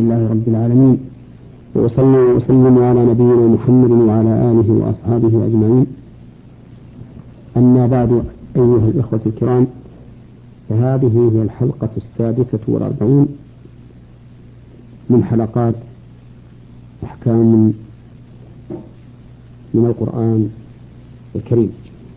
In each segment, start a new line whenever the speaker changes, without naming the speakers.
لله رب العالمين، وصلى وسلم على نبينا محمد وعلى آله وأصحابه أجمعين. أما بعد، أيها الإخوة الكرام، فهذه هي الحلقة 46 من حلقات أحكام من القرآن الكريم،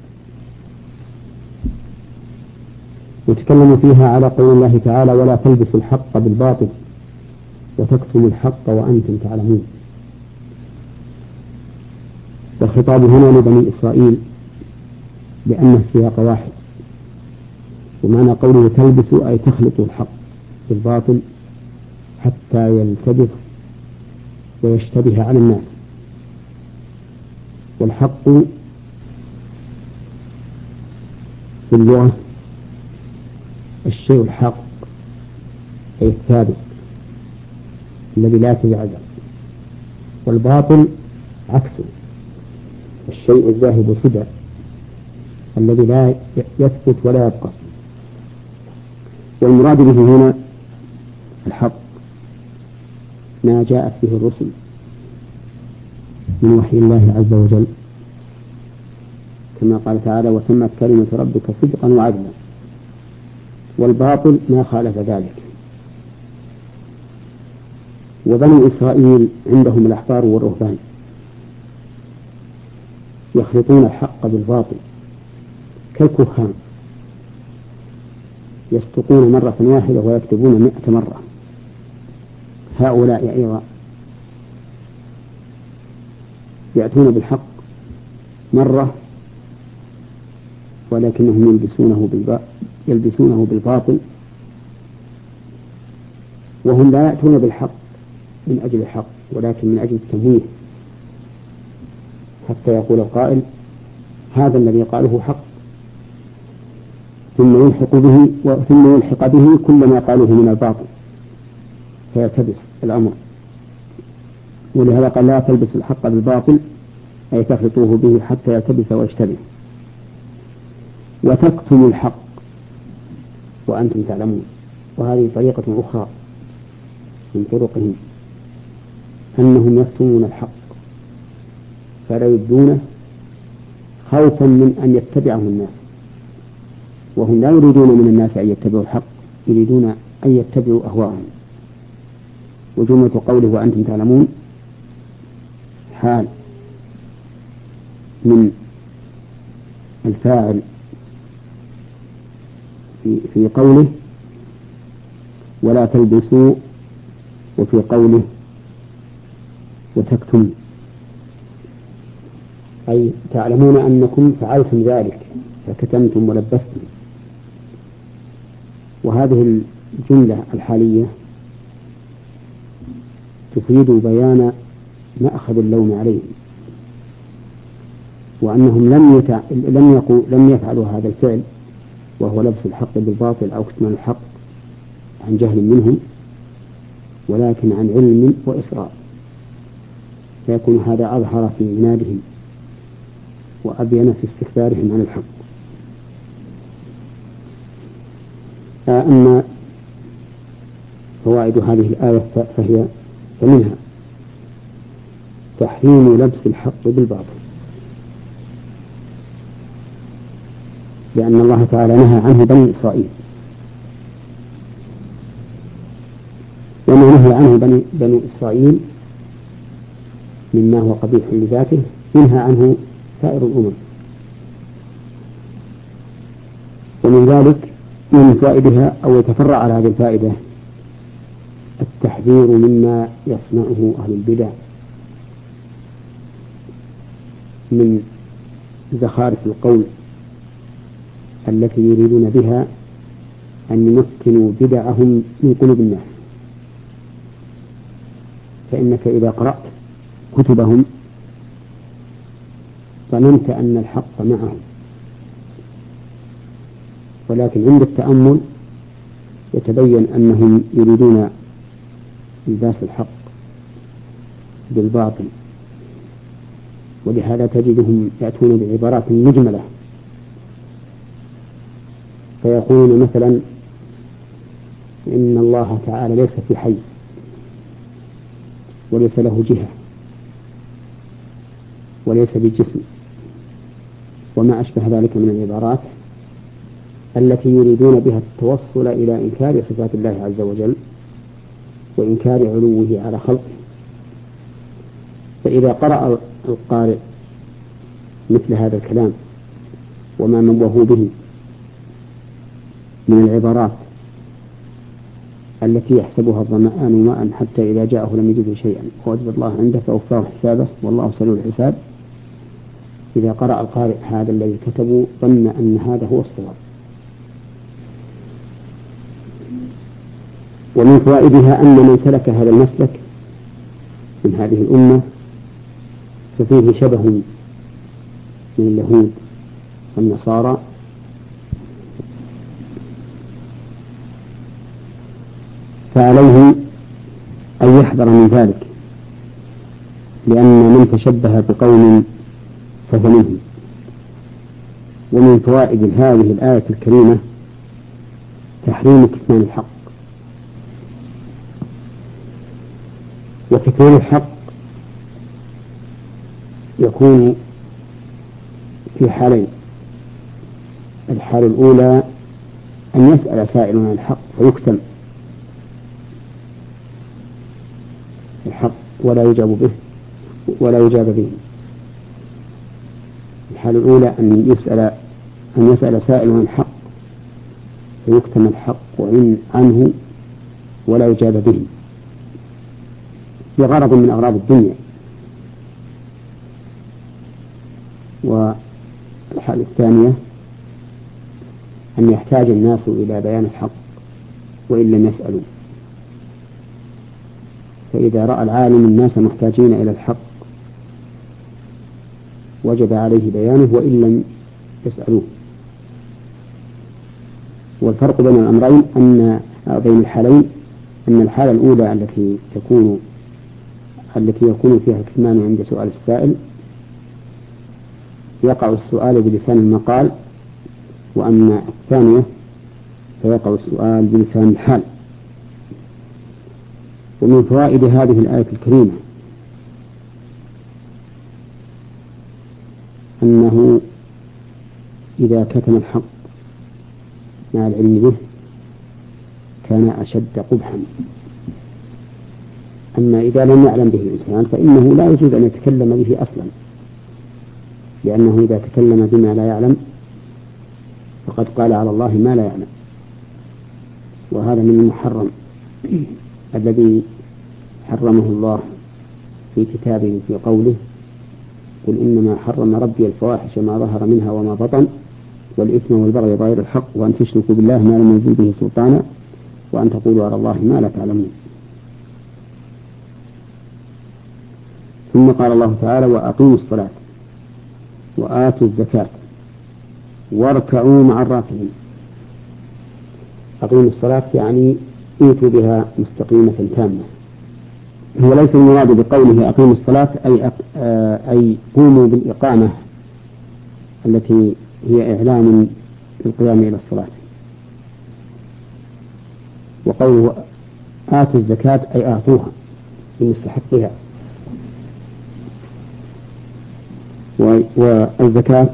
يتكلم فيها على قول الله تعالى: ولا تلبسوا الحق بالباطل وتكتموا الحق وأنتم تعلمون. والخطاب هنا لبني إسرائيل لأن السياق واحد، ومعنى قوله تلبسوا أي تخلطوا الحق بالباطل حتى يلتبس ويشتبه على الناس. والحق في اللغة الشيء الحق أي الثابت الذي لا يتزعزع، والباطل عكسه الشيء الذاهب سدى الذي لا يثبت ولا يبقى. والمراد به هنا الحق ما جاءت به الرسل من وحي الله عز وجل، كما قال تعالى: وتمت كلمة ربك صدقا وعدلا. والباطل ما خالف ذلك. وبني إسرائيل عندهم الأحبار والرهبان يخلطون الحق بالباطل كالكهان، يصدقون مرة واحدة ويكتبون 100 مرة. هؤلاء أيضا يأتون بالحق مرة ولكنهم يلبسونه بالباطل، وهم لا يأتون بالحق من أجل الحق ولكن من أجل التمويه، حتى يقول القائل: هذا الذي قاله حق، ثم يلحق به كل ما قالوه من الباطل فيلتبس الأمر. ولهذا قال: لا تلبس الحق بالباطل أي تخلطوه به حتى يلتبس ويشتبه. وتكتموا الحق وأنتم تعلمون. وهذه طريقة أخرى من طرقهم، أنهم يكتمون الحق فلا يبدونه خوفا من أن يتبعه الناس، وهم لا يريدون من الناس أن يتبعوا الحق، يريدون أن يتبعوا أهواءهم. وجملة قوله وأنتم تعلمون حال من الفاعل في قوله ولا تلبسوا، وفي قوله وتكتموا، أي تعلمون أنكم فعلتم ذلك فكتمتم ولبستم. وهذه الجملة الحالية تفيد بيان مأخذ اللوم عليهم، وأنهم لم يفعلوا هذا الفعل وهو لبس الحق بالباطل أو كتمان الحق عن جهل منهم، ولكن عن علم وإصرار، فيكون هذا أظهر في عنادهم وأبين في استكبارهم عن الحق. أما فوائد هذه الآية فمنها تحريم لبس الحق بالباطل، لأن الله تعالى نهى عنه بني إسرائيل، وما نهى عنه بني إسرائيل مما هو قبيح لذاته ينهى عنه سائر الأمم. ومن ذلك من فائدها أو يتفرع على هذه الفائدة التحذير مما يصنعه أهل البدع من زخارف القول التي يريدون بها أن يمكنوا بدعهم من قلوب الناس. فإنك إذا قرأت كتبهم ظننت أن الحق معهم، ولكن عند التأمل يتبين أنهم يريدون إلباس الحق بالباطل. ولهذا تجدهم يأتون بعبارات مجملة، فيقولون مثلا إن الله تعالى ليس في حي، وليس له جهة وليس بجسم، وما أشبه ذلك من العبارات التي يريدون بها التوصل إلى إنكار صفات الله عز وجل وإنكار علوه على خلقه. فإذا قرأ القارئ مثل هذا الكلام وما نبهوا به من العبارات التي يحسبها الظمآن ماء حتى إذا جاءه لم يجده شيئا ووجد الله عنده فوفاه حسابه والله سريع الحساب، إذا قرأ القارئ هذا الذي كتبوا ظن أن هذا هو الصواب. ومن فوائدها أن من سلك هذا المسلك من هذه الأمة ففيه شبه من اليهود والنصارى، فعليه أن يحذر من ذلك، لأن من تشبه بقوم فهو منهم. ومن فوائد هذه الآية الكريمة تحريم كتمان الحق. وكتمان الحق يكون في حالين: الحالة الأولى أن يسأل سائل عن الحق فيكتم الحق ولا يجاب به. الحالة الأولى أن يسأل سائل عن الحق فيكتم الحق عنه ولا يجاب به لغرض من أغراض الدنيا. والحالة الثانية أن يحتاج الناس إلى بيان الحق وإن لم يسألوا، فإذا رأى العالم الناس محتاجين إلى الحق وجب عليه بيانه وإن لم يسألوه. والفرق بين الأمرين بين الحالين أن الحالة الأولى التي يكون فيها الكتمان عند سؤال السائل يقع السؤال بلسان المقال، وأما الثانية فيقع السؤال بلسان الحال. ومن فوائد هذه الآية الكريمة أنه إذا كتم الحق مع العلم به كان أشد قبحا، أما إذا لم يعلم به الإنسان فإنه لا يجوز أن يتكلم به أصلا، لأنه إذا تكلم بما لا يعلم فقد قال على الله ما لا يعلم، وهذا من المحرم الذي حرمه الله في كتابه في قوله: قل إنما حرم ربي الفواحش ما ظهر منها وما بطن والإثم والبغي بغير الحق وأن تشركوا بالله ما لم ينزل به سلطانا وأن تقولوا على الله ما لا تعلمون. ثم قال الله تعالى: وأقيموا الصلاة وآتوا الزكاة واركعوا مع الراكعين. أقيموا الصلاة يعني ائتوا بها مستقيمة تامة. هو ليس المراد بقوله أقيموا الصلاة أي قوموا بالإقامة التي هي إعلان القيام إلى الصلاة. وقوله آتوا الزكاة أي أعطوها لمستحقها. والزكاة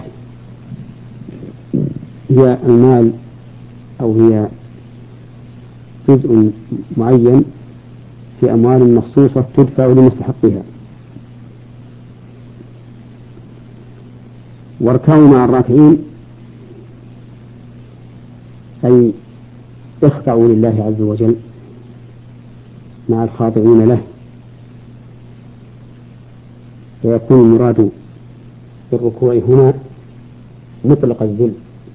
هي المال أو هي جزء معين في أموال مخصوصة تدفع لمستحقها. واركعوا مع الراكعين أي اخضعوا لله عز وجل مع الخاضعين له، ويكون المراد بالركوع هنا مطلق الذل،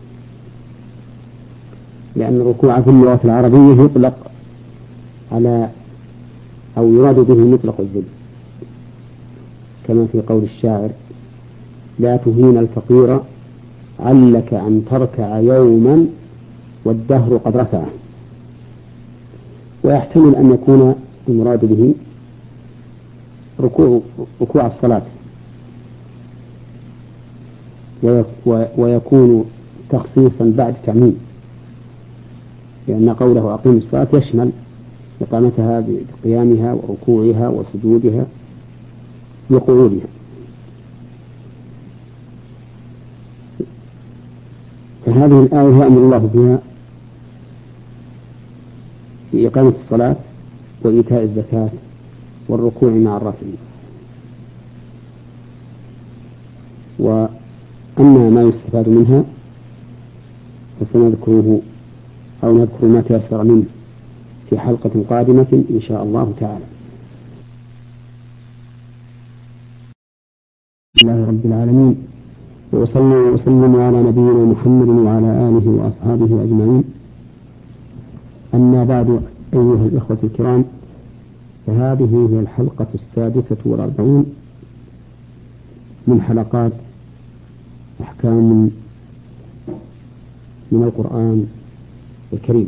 لأن الركوع في اللغة العربية يطلق على أو يراد به مطلق الذل، كما في قول الشاعر: لا تهين الفقير علك أن تركع يوما والدهر قد رفعه. ويحتمل أن يكون المراد به ركوع الصلاة، ويكون تخصيصا بعد تعميم، لأن قوله أقيم الصلاة يشمل إقامتها بقيامها وركوعها وسجودها وقعودها. فهذه الآية يأمر الله فيها بإقامة الصلاة وإيتاء الزكاة والركوع مع الراكعين. وأما ما يستفاد منها فسنذكره أو نذكر ما تيسر منه في حلقة قادمة إن شاء الله تعالى. بسم الله رب العالمين، وصلى وسلم على نبينا محمد وعلى آله وأصحابه أجمعين. أما بعد، أيها الإخوة الكرام، فهذه هي الحلقة 46 من حلقات أحكام من القرآن الكريم،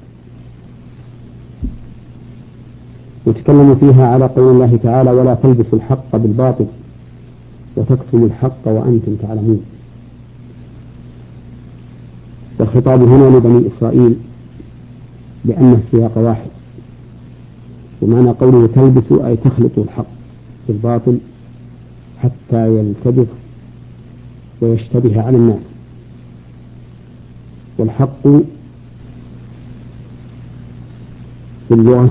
نتكلم فيها على قول الله تعالى: ولا تلبسوا الحق بالباطل وتكتموا الحق وأنتم تعلمون. والخطاب هنا لبني إسرائيل لأن السياق واحد، ومعنى قوله تلبسوا أي تخلطوا الحق بالباطل حتى يلتبس ويشتبه على الناس. والحق في اللغة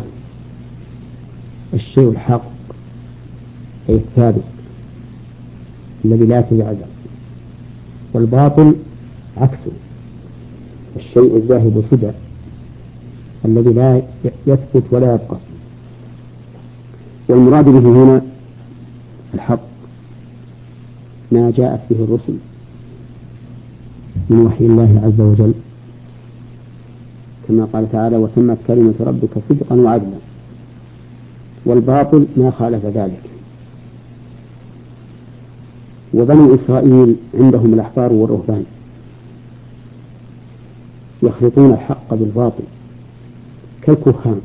الشيء الحق أي الثابت الذي لا يتزعزع، والباطل عكسه الشيء الذاهب سدى الذي لا يثبت ولا يبقى. والمراد به هنا الحق ما جاءت به الرسل من وحي الله عز وجل، كما قال تعالى: وتمت كلمة ربك صدقا وعدلا. والباطل ما خالف ذلك. وبني إسرائيل عندهم الأحبار والرهبان يخلطون الحق بالباطل كالكهان،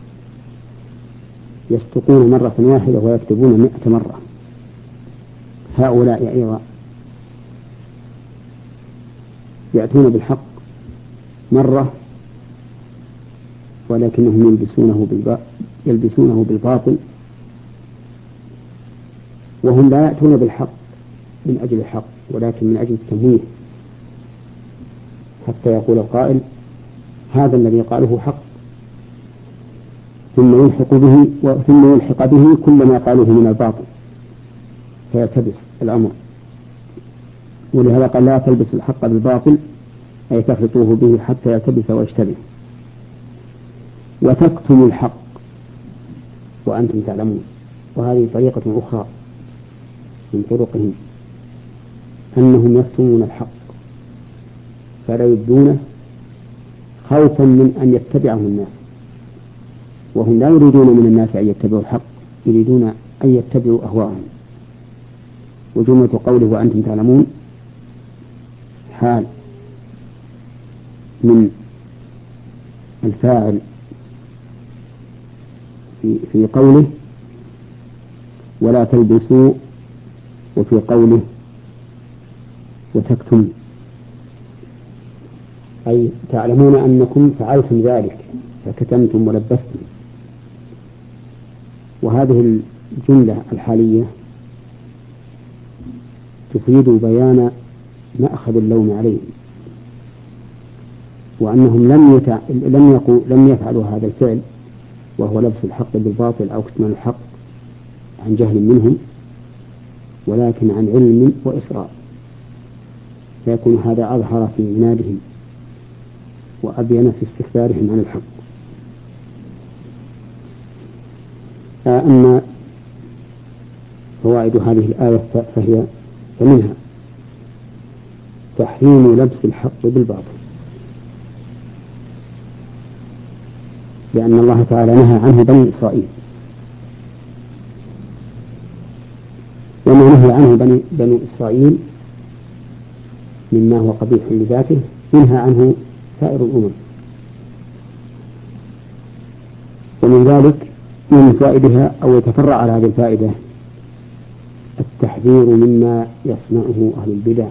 يسقطون مرة واحدة ويكتبون 100 مرة. هؤلاء أيضا يأتون بالحق مرة ولكنهم يلبسونه بالباطل، وهم لا يأتون بالحق من أجل الحق ولكن من أجل التمويه، حتى يقول القائل: هذا الذي قاله حق، ثم يلحق به كل ما قالوه من الباطل فيلتبس الأمر. ولهذا قال: لا تلبس الحق بالباطل أي تخلطوه به حتى يلتبس ويشتبه. وتكتم الحق وأنتم تعلمون. وهذه طريقة أخرى من طرقهم، أنهم يكتمون الحق فلا يبدونه خوفا من أن يتبعهم الناس، وهم لا يريدون من الناس أن يتبعوا الحق، يريدون أن يتبعوا أهواءهم. وجملة قوله وأنتم تعلمون حال من الفاعل في قوله ولا تلبسوا، وفي قوله وتكتم، أي تعلمون أنكم فعلتم ذلك فكتمتم ولبستم. وهذه الجملة الحالية تفيد بيان مأخذ اللوم عليهم، وأنهم لم يفعلوا هذا الفعل وهو لبس الحق بالباطل أو كتمان الحق عن جهل منهم، ولكن عن علم وإصرار، فيكون هذا أظهر في عنادهم وأبين في استكبارهم عن الحق. أما فوائد هذه الآية فمنها تحريم لبس الحق بالباطل، لأن الله تعالى نهى عنه بني إسرائيل، وما نهى عنه بني إسرائيل مما هو قبيح لذاته ينهى عنه سائر الأمم. ومن ذلك من فائدها أو يتفرع على هذه الفائدة التحذير مما يصنعه أهل البدع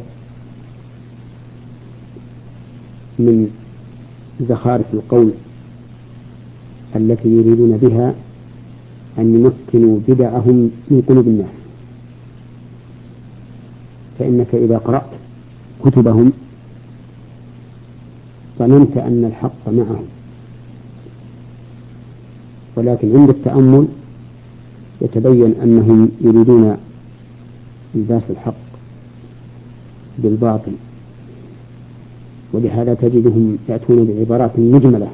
من زخارف القول التي يريدون بها أن يمكنوا بدعهم من قلوب الناس. فإنك إذا قرأت كتبهم ظننت أن الحق معهم، ولكن عند التأمل يتبين أنهم يريدون إلباس الحق بالباطل، ولهذا تجدهم يأتون بعبارات مجملة،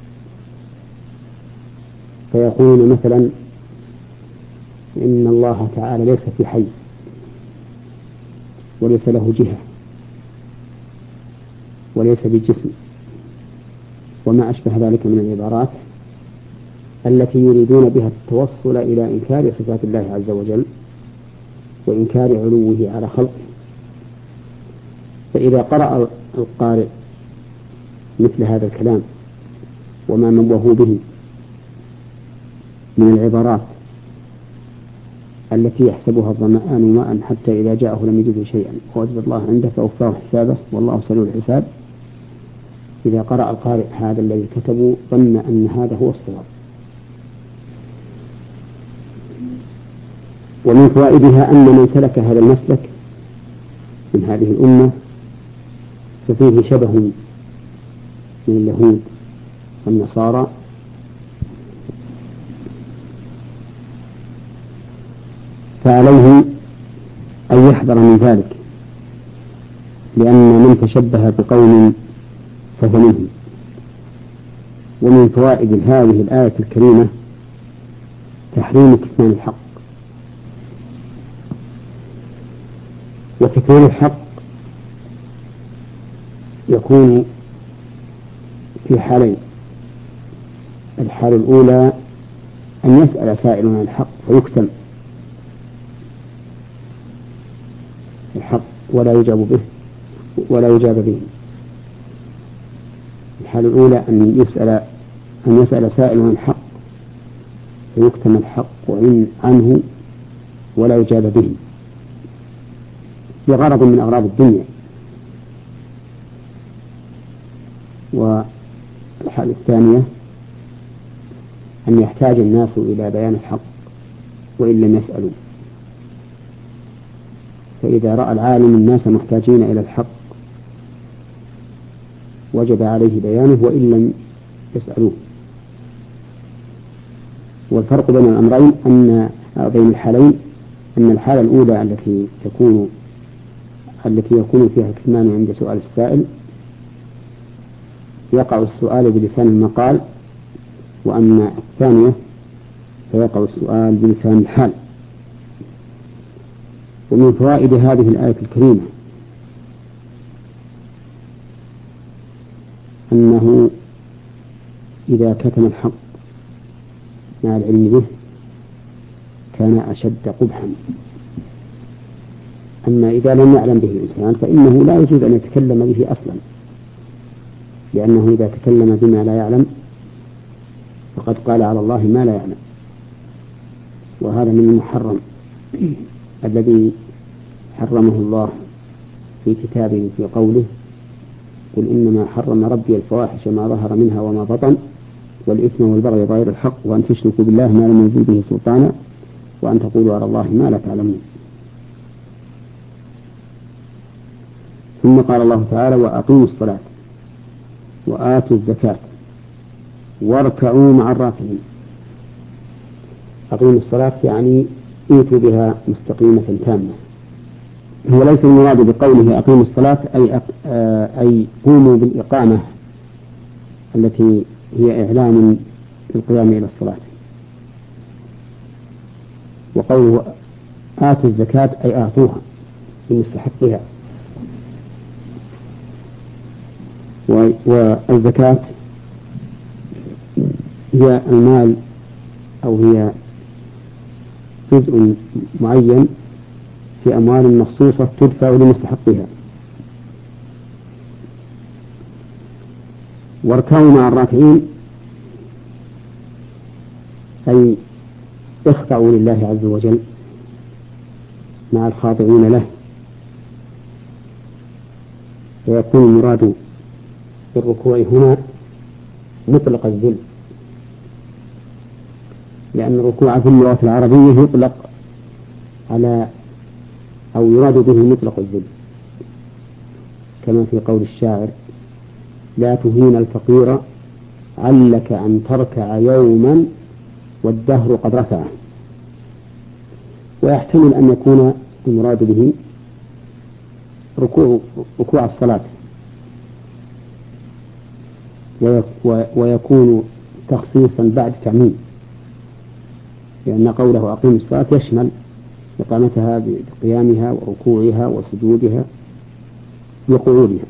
فيقولون مثلا إن الله تعالى ليس في حي وليس له جهة وليس بجسم، وما أشبه ذلك من العبارات التي يريدون بها التوصل إلى إنكار صفات الله عز وجل وإنكار علوه على خلقه. فإذا قرأ القارئ مثل هذا الكلام وما نبهوا به من العبارات التي يحسبها الظمآن ماء حتى إذا جاءه لم يجده شيئا ووجد الله عنده فوفاه حسابه والله سريع الحساب، إذا قرأ القارئ هذا الذي كتبوا ظن أن هذا هو الصواب. ومن فوائدها أن من سلك هذا المسلك من هذه الأمة ففيه شبه من اليهود والنصارى، فعليه أن يحذر من ذلك، لأن من تشبه بقوم فهو منهم. ومن فوائد هذه الآية الكريمة تحريم كتمان الحق. وكتمان الحق يكون في حالين: الحالة الأولى أن يسأل سائل عن الحق فيكتم الحق ولا يجاب به. الحالة الأولى أن يسأل سائل عن الحق فيكتم الحق عنه ولا يجاب به بغرض من أغراض الدنيا. والحالة الثانية أن يحتاج الناس إلى بيان الحق وإن لم يسألوا، فإذا رأى العالم الناس محتاجين إلى الحق وجب عليه بيانه وإن لم يسألوه. والفرق بين الأمرين بين الحالين أن الحالة الأولى التي يكون فيها الكتمان عند سؤال السائل يقع السؤال بلسان المقال، وأما الثانية فيقع السؤال بلسان الحال. ومن فوائد هذه الآية الكريمة أنه إذا كتم الحق مع العلم به كان أشد قبحا، أما إذا لم يعلم به الإنسان فإنه لا يجوز أن يتكلم به أصلا، لأنه إذا تكلم بما لا يعلم فقد قال على الله ما لا يعلم، وهذا من المحرم الذي حرمه الله في كتابه في قوله: قل إنما حرم ربي الفواحش ما ظهر منها وما بطن والإثم والبغي بغير الحق وأن تشركوا بالله ما لم ينزل به سلطانا وأن تقولوا على الله ما لا تعلمون. ثم قال الله تعالى: وأقيموا الصلاة وآتوا الزكاة واركعوا مع الراكعين. أقيموا الصلاة يعني ائتوا بها مستقيمة تامة. هو ليس المراد بقوله أقيموا الصلاة أي قوموا بالإقامة التي هي إعلان القيام إلى الصلاة. وقوله آتوا الزكاة أي أعطوها لمستحقها. والزكاة هي المال أو هي جزء معين في أموال مخصوصة تدفع لمستحقها. واركعوا مع الراكعين أي اخضعوا لله عز وجل مع الخاضعين له، فيكون المراد بالركوع هنا مطلق الذل لأن الركوع في اللغة العربية يطلق على أو يراد به مطلق الذل، كما في قول الشاعر: لا تهين الفقير علك أن تركع يوما والدهر قد رفعه. ويحتمل أن يكون المراد به ركوع الصلاة، ويكون تخصيصا بعد تعميم، لأن قوله أقيم الصلاة يشمل إقامتها بقيامها وركوعها وسجودها وقعودها.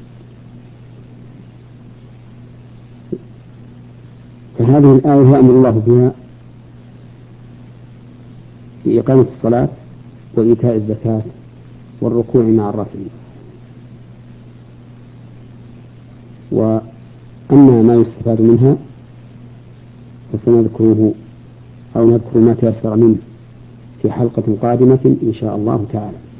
فهذه الآية يأمر الله بها بإقامة الصلاة وإيتاء الزكاة والركوع مع الراكعين. وأما ما يستفاد منها فسنذكره أو نذكر ما تيسر منه في حلقة قادمة إن شاء الله تعالى.